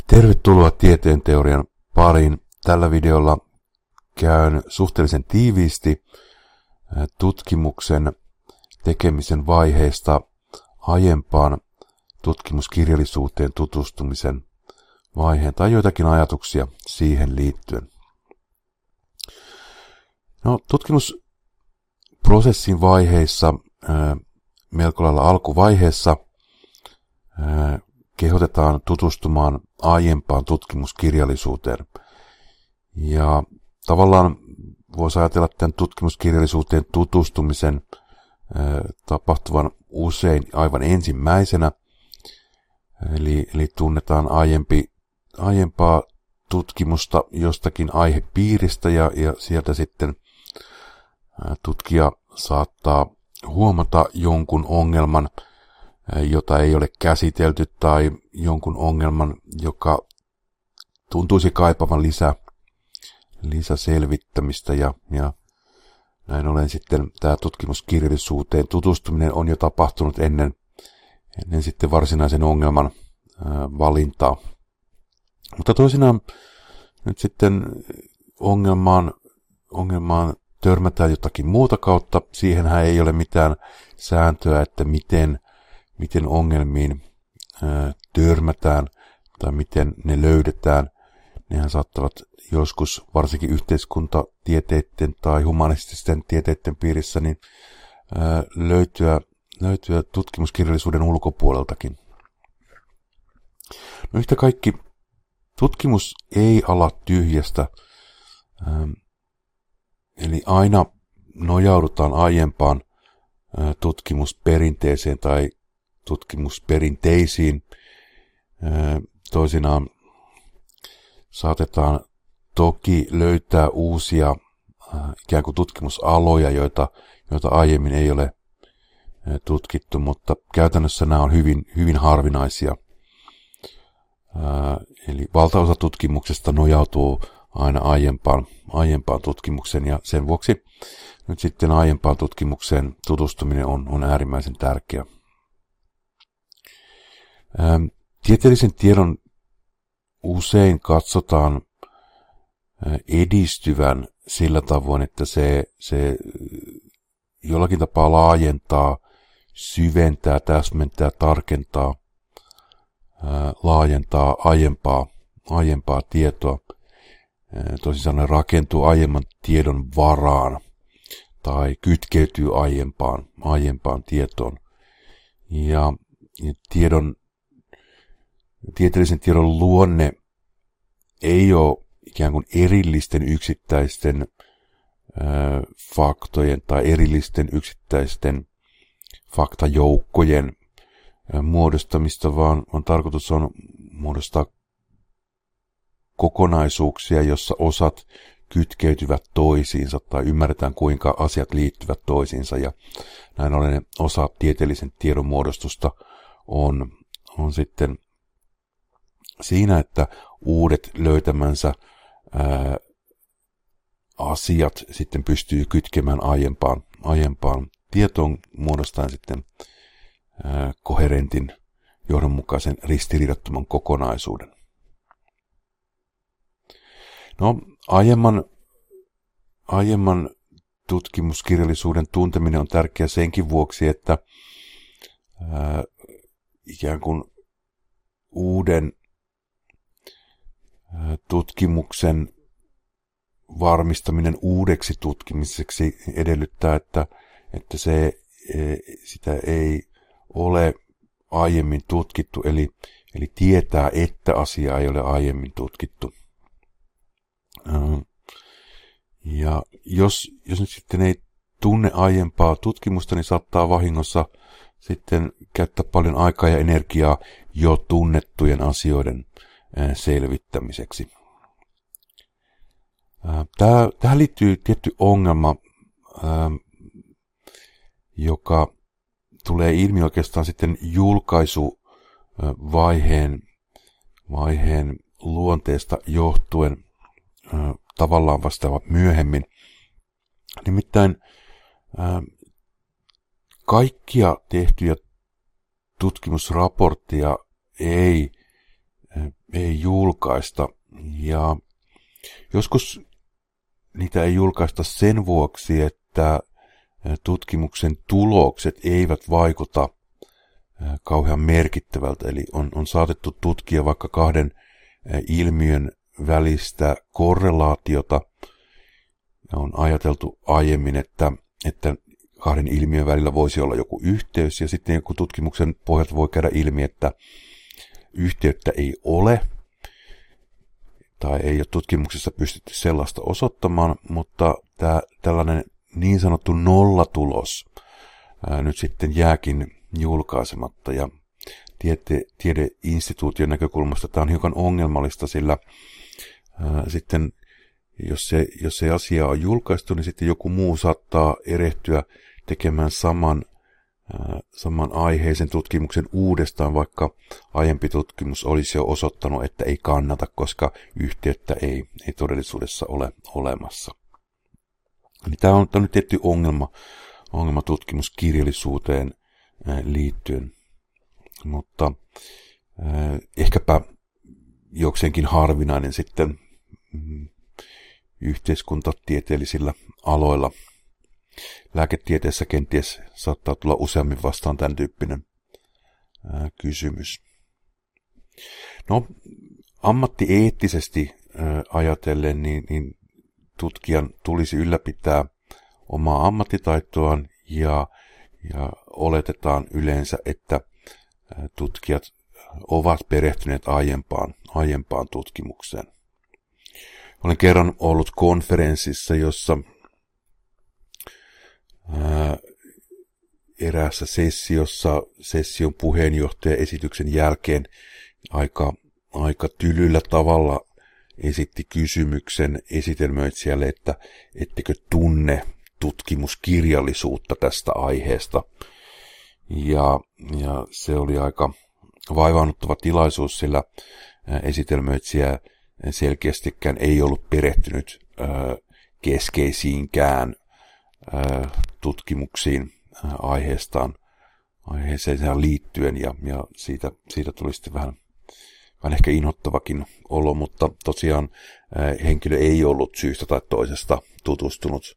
Tervetuloa Tieteen teorian pariin. Tällä videolla käyn suhteellisen tiiviisti tutkimuksen tekemisen vaiheesta aiempaan tutkimuskirjallisuuteen tutustumisen vaiheen tai joitakin ajatuksia siihen liittyen. Tutkimusprosessin vaiheissa, melko lailla alkuvaiheessa, kehotetaan tutustumaan aiempaan tutkimuskirjallisuuteen. Ja tavallaan voisi ajatella tämän tutkimuskirjallisuuteen tutustumisen tapahtuvan usein aivan ensimmäisenä. Eli tunnetaan aiempaa tutkimusta jostakin aihepiiristä ja sieltä sitten tutkija saattaa huomata jonkun ongelman, jota ei ole käsitelty, tai jonkun ongelman, joka tuntuisi kaipavan lisäselvittämistä, ja näin ollen sitten tämä tutkimuskirjallisuuteen tutustuminen on jo tapahtunut ennen sitten varsinaisen ongelman valintaa. Mutta toisinaan nyt sitten ongelmaan törmätään jotakin muuta kautta. Siihenhän ei ole mitään sääntöä, että miten ongelmiin törmätään tai miten ne löydetään. Nehän saattavat joskus, varsinkin yhteiskuntatieteiden tai humanististen tieteiden piirissä, niin löytyä tutkimuskirjallisuuden ulkopuoleltakin. No yhtä kaikki, tutkimus ei ala tyhjästä, eli aina nojaudutaan aiempaan tutkimusperinteeseen tai tutkimusperinteisiin. Toisinaan saatetaan toki löytää uusia ikään kuin tutkimusaloja, joita aiemmin ei ole tutkittu, mutta käytännössä nämä on hyvin harvinaisia. Eli valtaosa tutkimuksesta nojautuu aina aiempaan tutkimukseen, ja sen vuoksi nyt sitten aiempaan tutkimukseen tutustuminen on äärimmäisen tärkeä. Tieteellisen tiedon usein katsotaan edistyvän sillä tavoin, että se jollakin tapaa laajentaa, syventää, täsmentää, tarkentaa, laajentaa aiempaa tietoa. Toisin sanoen rakentuu aiemman tiedon varaan tai kytkeytyy aiempaan tietoon. Ja tieteellisen tiedon luonne ei ole ikään kuin erillisten yksittäisten faktojen tai erillisten yksittäisten faktajoukkojen muodostamista, vaan tarkoitus on muodostaa kokonaisuuksia, jossa osat kytkeytyvät toisiinsa tai ymmärretään, kuinka asiat liittyvät toisiinsa. Ja näin ollen osa tieteellisen tiedon muodostusta on sitten siinä, että uudet löytämänsä asiat sitten pystyy kytkemään aiempaan tietoon, muodostaen sitten koherentin, johdonmukaisen, ristiriidattoman kokonaisuuden. No, aiemman tutkimuskirjallisuuden tunteminen on tärkeä senkin vuoksi, että ikään kuin uuden tutkimuksen varmistaminen uudeksi tutkimiseksi edellyttää, että sitä ei ole aiemmin tutkittu, eli tietää, että asiaa ei ole aiemmin tutkittu. Ja jos nyt sitten ei tunne aiempaa tutkimusta, niin saattaa vahingossa sitten käyttää paljon aikaa ja energiaa jo tunnettujen asioiden selvittämiseksi. Tähän liittyy tietty ongelma, joka tulee ilmi oikeastaan sitten julkaisuvaiheen luonteesta johtuen, tavallaan vasta myöhemmin. Nimittäin kaikkia tehtyjä tutkimusraportteja ei ei julkaista. Ja joskus niitä ei julkaista sen vuoksi, että tutkimuksen tulokset eivät vaikuta kauhean merkittävältä. Eli on saatettu tutkia vaikka kahden ilmiön välistä korrelaatiota. On ajateltu aiemmin, että kahden ilmiön välillä voisi olla joku yhteys, ja sitten joku tutkimuksen pohjalta voi käydä ilmi, että yhteyttä ei ole, tai ei ole tutkimuksessa pystytty sellaista osoittamaan, mutta tällainen niin sanottu nollatulos nyt sitten jääkin julkaisematta, ja tiedeinstituution näkökulmasta tämä on hiukan ongelmallista, sillä sitten jos se asia on julkaistu, niin sitten joku muu saattaa erehtyä tekemään saman aiheisen tutkimuksen uudestaan, vaikka aiempi tutkimus olisi jo osoittanut, että ei kannata, koska yhteyttä ei todellisuudessa ole olemassa. Eli tämä on nyt tietty ongelma tutkimuskirjallisuuteen liittyen, mutta ehkäpä jokseenkin harvinainen sitten yhteiskuntatieteellisillä aloilla. Lääketieteessä kenties saattaa tulla useammin vastaan tämän tyyppinen kysymys. No, ammattieettisesti ajatellen, niin tutkijan tulisi ylläpitää omaa ammattitaitoaan ja oletetaan yleensä, että tutkijat ovat perehtyneet aiempaan tutkimukseen. Olen kerran ollut konferenssissa, jossa eräässä session puheenjohtaja esityksen jälkeen aika tylyllä tavalla esitti kysymyksen esitelmöitsijälle, että ettekö tunne tutkimuskirjallisuutta tästä aiheesta. Ja se oli aika vaivaannuttava tilaisuus, sillä esitelmöitsijä selkeästikään ei ollut perehtynyt keskeisiinkään tutkimuksiin aiheeseen liittyen, ja siitä tuli sitten vähän ehkä inhottavakin olo, mutta tosiaan henkilö ei ollut syystä tai toisesta tutustunut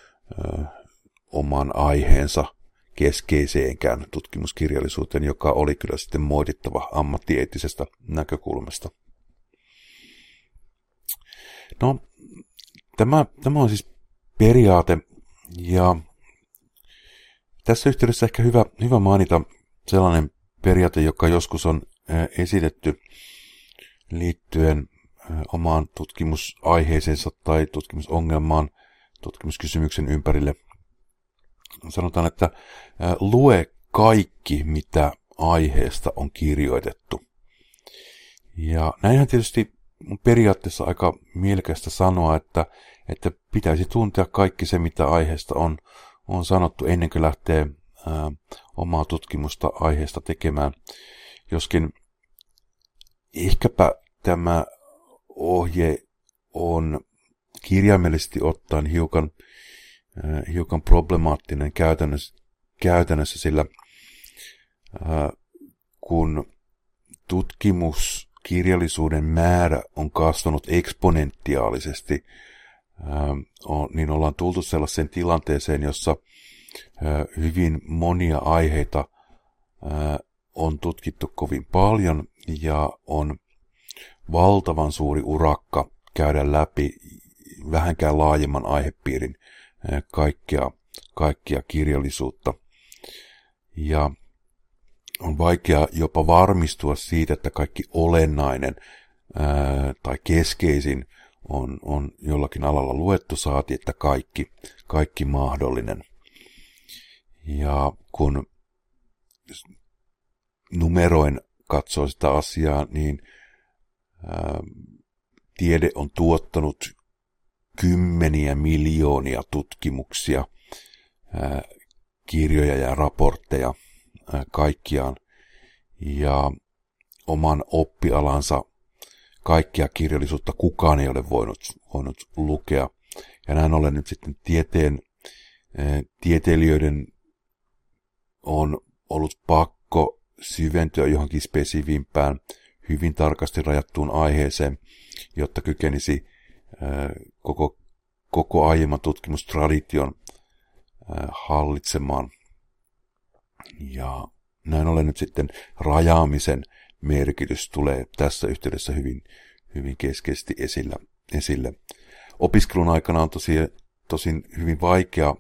oman aiheensa keskeiseenkään tutkimuskirjallisuuteen, joka oli kyllä sitten moitittava ammattieettisestä näkökulmasta. No, tämä on siis periaate, ja tässä yhteydessä ehkä hyvä mainita sellainen periaate, joka joskus on esitetty liittyen omaan tutkimusaiheeseensa tai tutkimusongelmaan, tutkimuskysymyksen ympärille. Sanotaan, että lue kaikki, mitä aiheesta on kirjoitettu. Ja näinhän tietysti on periaatteessa aika mielekästä sanoa, että pitäisi tuntea kaikki se, mitä aiheesta on sanottu ennen kuin lähtee omaa tutkimusta aiheesta tekemään. Joskin ehkäpä tämä ohje on kirjaimellisesti ottaen hiukan problemaattinen käytännössä, sillä kun tutkimuskirjallisuuden määrä on kasvanut eksponentiaalisesti, niin ollaan tultu sellaiseen tilanteeseen, jossa hyvin monia aiheita on tutkittu kovin paljon ja on valtavan suuri urakka käydä läpi vähänkään laajemman aihepiirin kaikkia kirjallisuutta. Ja on vaikea jopa varmistua siitä, että kaikki olennainen tai keskeisin on jollakin alalla luettu, saati, että kaikki mahdollinen. Ja kun numeroin katsoo sitä asiaa, niin tiede on tuottanut kymmeniä miljoonia tutkimuksia, kirjoja ja raportteja kaikkiaan, ja oman oppialansa kaikkia kirjallisuutta kukaan ei ole voinut lukea. Ja näin ollen nyt sitten tieteilijöiden on ollut pakko syventyä johonkin spesifimpään hyvin tarkasti rajattuun aiheeseen, jotta kykenisi koko aiemman tutkimustradition hallitsemaan. Ja näin ollen nyt sitten rajaamisen merkitys tulee tässä yhteydessä hyvin keskeisesti esille. Opiskelun aikana on tosin hyvin vaikea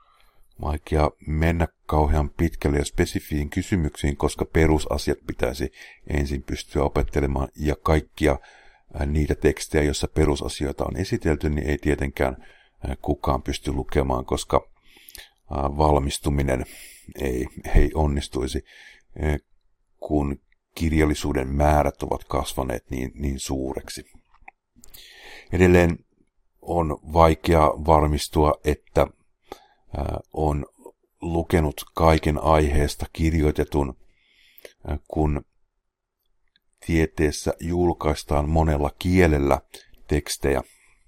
mennä kauhean pitkälle ja spesifiin kysymyksiin, koska perusasiat pitäisi ensin pystyä opettelemaan, ja kaikkia niitä tekstejä, joissa perusasioita on esitelty, niin ei tietenkään kukaan pysty lukemaan, koska valmistuminen ei onnistuisi, kun kirjallisuuden määrät ovat kasvaneet niin suureksi. Edelleen on vaikea varmistua, että on lukenut kaiken aiheesta kirjoitetun, kun tieteessä julkaistaan monella kielellä tekstejä.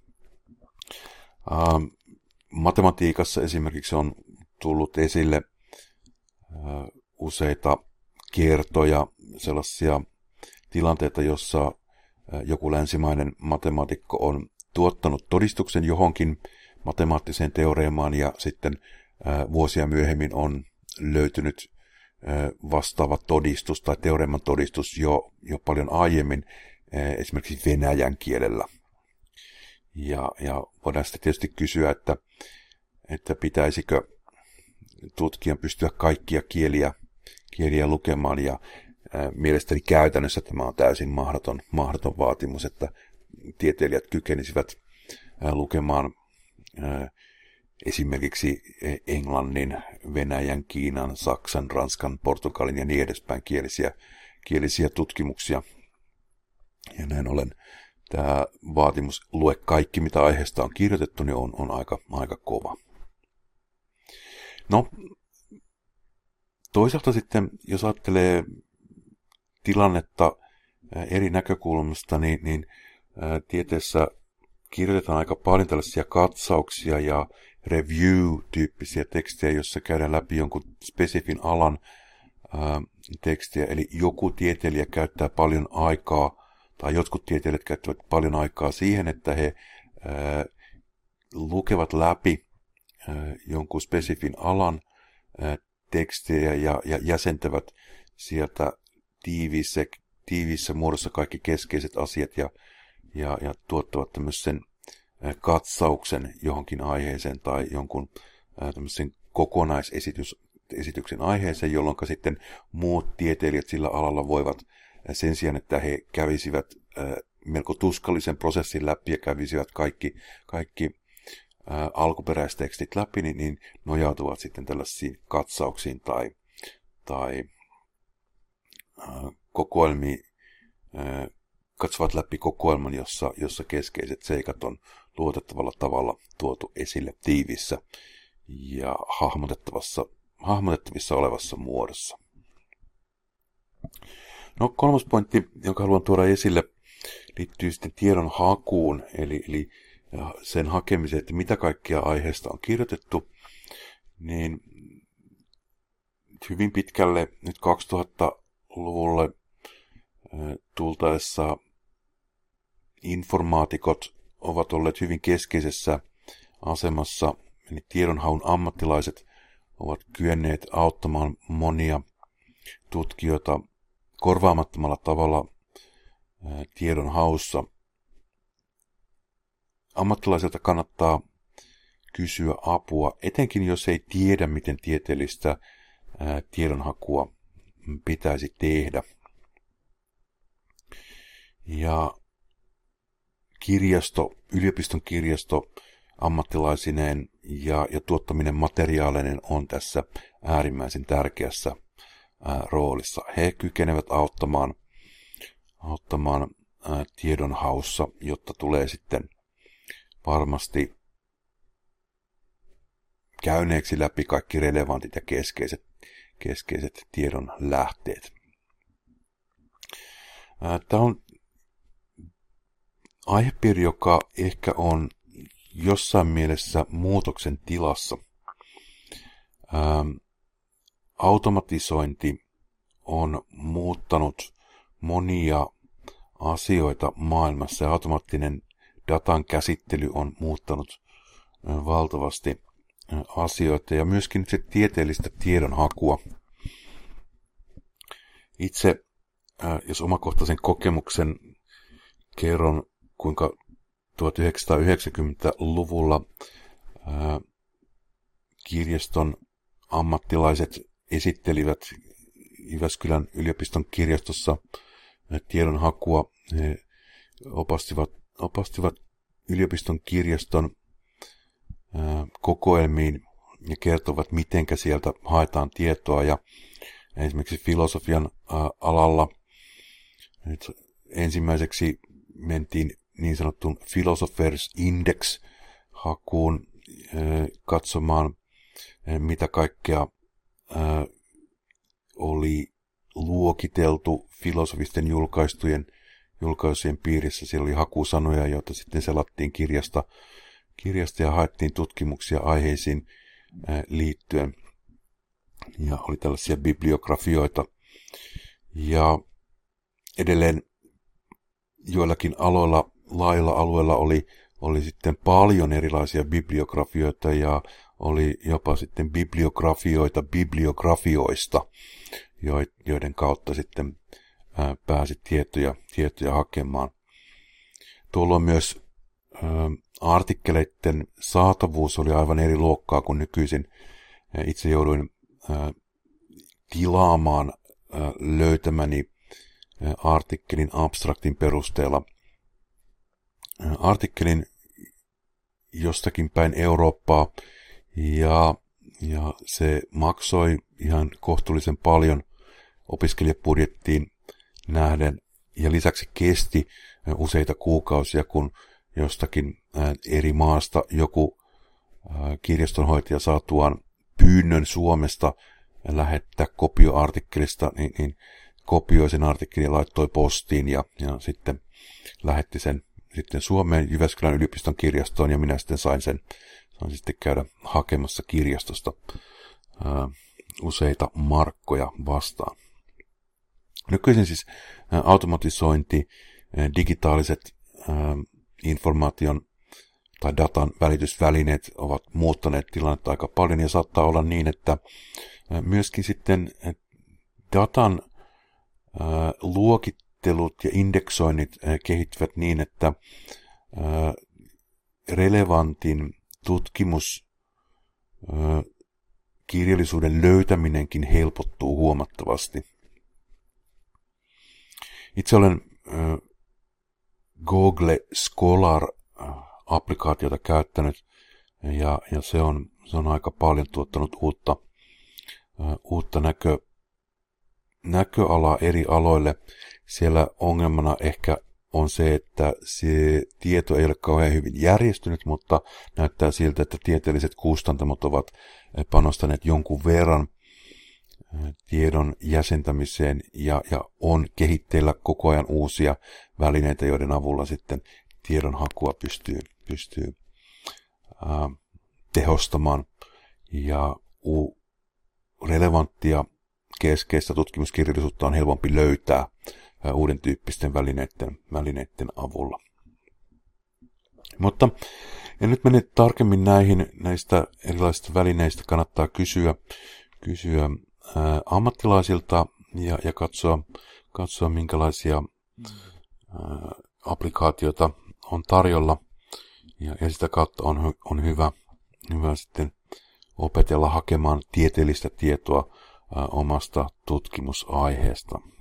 Matematiikassa esimerkiksi on tullut esille useita kertoja sellaisia tilanteita, jossa joku länsimainen matemaatikko on tuottanut todistuksen johonkin matemaattiseen teoreemaan, ja sitten vuosia myöhemmin on löytynyt vastaava todistus tai teoreeman todistus jo paljon aiemmin, esimerkiksi venäjän kielellä. Ja voidaan sitten tietysti kysyä, että pitäisikö tutkijan pystyä kaikkia kieliä lukemaan, ja mielestäni käytännössä tämä on täysin mahdoton vaatimus, että tieteilijät kykenisivät lukemaan esimerkiksi englannin, venäjän, kiinan, saksan, ranskan, portugalin ja niin edespäin kielisiä tutkimuksia. Ja näin ollen tämä vaatimus lue kaikki, mitä aiheesta on kirjoitettu, niin on aika kova. No, toisaalta sitten, jos ajattelee tilannetta eri näkökulmasta, niin tieteessä kirjoitetaan aika paljon tällaisia katsauksia ja review-tyyppisiä tekstejä, joissa käydään läpi jonkun spesifin alan tekstiä. Eli joku tieteilijä käyttää paljon aikaa, tai jotkut tieteilijät käyttävät paljon aikaa siihen, että he lukevat läpi jonkun spesifin alan tekstejä ja jäsentävät sieltä tiiviissä muodossa kaikki keskeiset asiat ja tuottavat tämmöisen katsauksen johonkin aiheeseen tai jonkun tämmöisen kokonaisesityksen aiheeseen, jolloin sitten muut tieteilijät sillä alalla voivat sen sijaan, että he kävisivät melko tuskallisen prosessin läpi ja kävisivät kaikki alkuperäistekstit läpi, niin nojautuvat sitten tällaisiin katsauksiin tai kokoelmiin, katsovat läpi kokoelman, jossa keskeiset seikat on luotettavalla tavalla tuotu esille tiiviissä ja hahmotettavissa olevassa muodossa. No, kolmas pointti, jonka haluan tuoda esille, liittyy sitten tiedon hakuun, eli sen hakemiseen, että mitä kaikkia aiheesta on kirjoitettu, niin hyvin pitkälle nyt 2000-luvulle tultaessa informaatikot ovat olleet hyvin keskeisessä asemassa, eli tiedonhaun ammattilaiset ovat kyenneet auttamaan monia tutkijoita korvaamattomalla tavalla tiedonhaussa. Ammattilaisilta kannattaa kysyä apua, etenkin jos ei tiedä, miten tieteellistä tiedonhakua pitäisi tehdä. Ja yliopiston kirjasto ammattilaisineen ja tuottaminen materiaalinen on tässä äärimmäisen tärkeässä roolissa. He kykenevät auttamaan tiedonhaussa, jotta tulee sitten varmasti käyneeksi läpi kaikki relevantit ja keskeiset tiedon lähteet. Tämä on aihepiiri, joka ehkä on jossain mielessä muutoksen tilassa. Automatisointi on muuttanut monia asioita maailmassa ja automaattinen datan käsittely on muuttanut valtavasti asioita ja myöskin se tieteellistä tiedonhakua. Itse, jos omakohtaisen kokemuksen kerron, kuinka 1990-luvulla kirjaston ammattilaiset esittelivät Jyväskylän yliopiston kirjastossa tiedonhakua. He opastivat yliopiston kirjaston kokoelmiin ja kertovat, mitenkä sieltä haetaan tietoa. Ja esimerkiksi filosofian alalla nyt ensimmäiseksi mentiin niin sanottuun Philosophers Index-hakuun katsomaan, mitä kaikkea oli luokiteltu filosofisten julkaisujen piirissä. Siellä oli hakusanoja, joita sitten selattiin kirjasta ja haettiin tutkimuksia aiheisiin liittyen. Ja oli tällaisia bibliografioita. Ja edelleen joillakin laajilla alueilla oli sitten paljon erilaisia bibliografioita ja oli jopa sitten bibliografioita bibliografioista, joiden kautta sitten pääsi tietoja hakemaan. Tuolloin myös artikkeleiden saatavuus oli aivan eri luokkaa kuin nykyisin. Itse jouduin tilaamaan löytämäni artikkelin abstraktin perusteella. Artikkelin jostakin päin Eurooppaa ja se maksoi ihan kohtuullisen paljon opiskelijabudjettiin nähden ja lisäksi kesti useita kuukausia, kun jostakin eri maasta joku kirjastonhoitaja saatuaan pyynnön Suomesta lähettää kopioartikkelista, niin kopioi sen artikkelin ja laittoi postiin ja sitten lähetti sen sitten Suomeen Jyväskylän yliopiston kirjastoon ja minä sitten sain sitten käydä hakemassa kirjastosta useita markkoja vastaan. Nykyisin siis automatisointi, digitaaliset informaation tai datan välitysvälineet ovat muuttaneet tilannetta aika paljon ja saattaa olla niin, että myöskin sitten datan luokittelut ja indeksoinnit kehittyvät niin, että relevantin tutkimuskirjallisuuden löytäminenkin helpottuu huomattavasti. Itse olen Google Scholar-applikaatiota käyttänyt ja se on aika paljon tuottanut uutta näköalaa eri aloille. Siellä ongelmana ehkä on se, että se tieto ei ole kauhean hyvin järjestynyt, mutta näyttää siltä, että tieteelliset kustantamot ovat panostaneet jonkun verran tiedon jäsentämiseen ja on kehitteillä koko ajan uusia välineitä, joiden avulla sitten tiedonhakua pystyy tehostamaan ja relevanttia keskeistä tutkimuskirjallisuutta on helpompi löytää uuden tyyppisten välineiden avulla. Mutta en nyt mene tarkemmin näistä erilaisista välineistä. Kannattaa kysyä ammattilaisilta ja katsoa minkälaisia applikaatioita on tarjolla. Ja sitä kautta on hyvä sitten opetella hakemaan tieteellistä tietoa omasta tutkimusaiheesta.